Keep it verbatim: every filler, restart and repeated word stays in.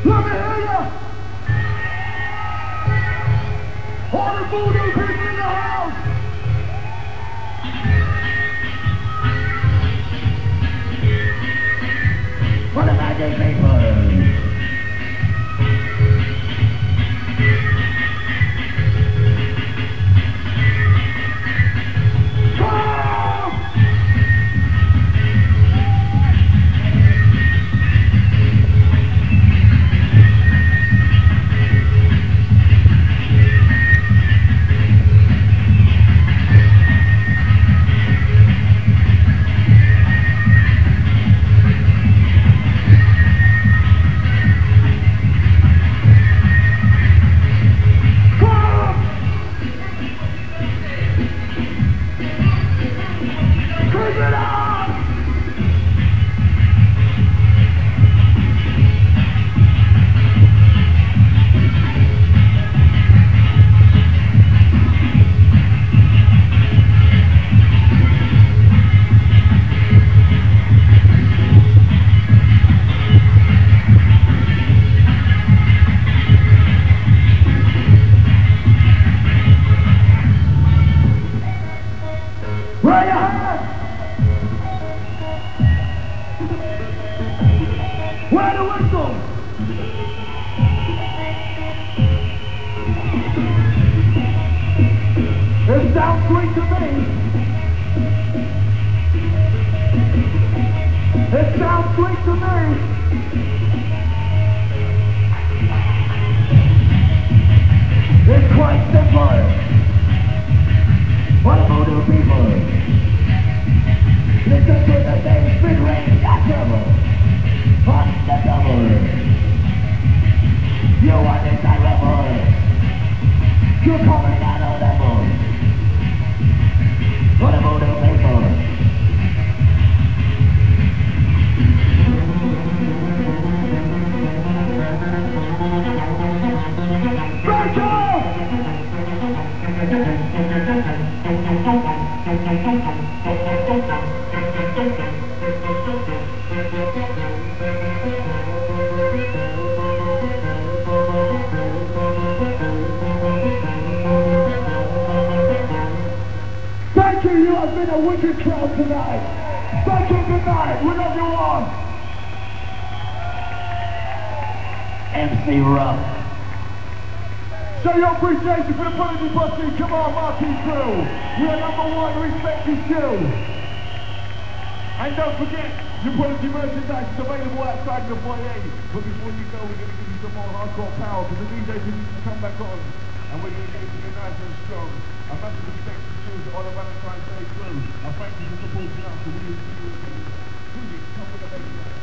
Let me hear ya! All the voodoo people in the house! For the magic people! Where you at? Where the whistle? It sounds sweet to me. It sounds sweet to me. It's quite simple. What about the people? Listen to the same spin range, that trouble. On the double. You want this I rebel. You're coming out of level. What about the people? Thank you, you have been a wicked crowd tonight. Thank you, good night, we love you all. M C Rough. Show your appreciation for the Prodigy Bussy. Come on, Marquis Crew. We are number one, respect is due. And don't forget, your Prodigy merchandise is available outside the foyer. But before you go, we're going to give you some more hardcore power for the D Js who need to come back on. And we're going to get you nice and strong. A massive respect to you all the Valentine's Day crew. I thank you for supporting us, and we will see you again. Come with the baby.